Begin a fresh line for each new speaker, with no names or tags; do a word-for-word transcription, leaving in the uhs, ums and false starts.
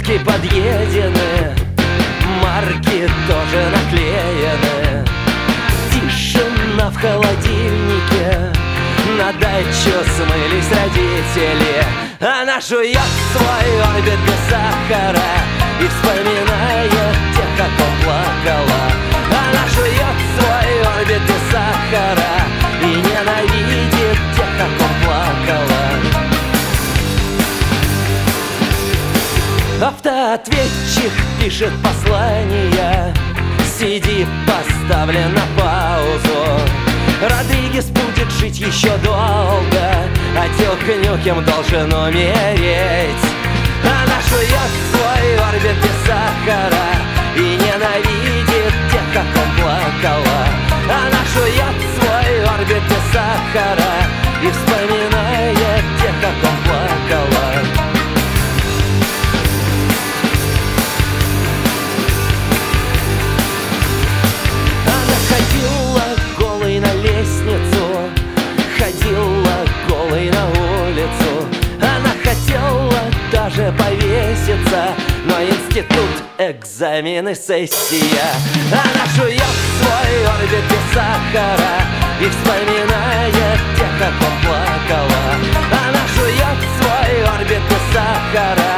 Вывески подъедены, марки тоже наклеены. Тишина в холодильнике, на дачу смылись родители. Она жует свой орбит без сахара и вспоминает тех, как он плакала. Она жует свой орбит без сахара и ненавидит тех, как он плакала. Автоответчик пишет послание, си ди поставлен на паузу. Родригес будет жить еще долго, а Дюк-Нюкем должен умереть. Она жует свой орбит без сахара и ненавидит тех, как он плакала. Она жует свой орбит без сахара и вспоминает тех, как он плакала. Ходила голой на улицу, она хотела даже повеситься, но институт, экзамены, сессия. Она жует свой орбит без сахара и вспоминает тех, как он плакала. Она жует свой орбит без сахара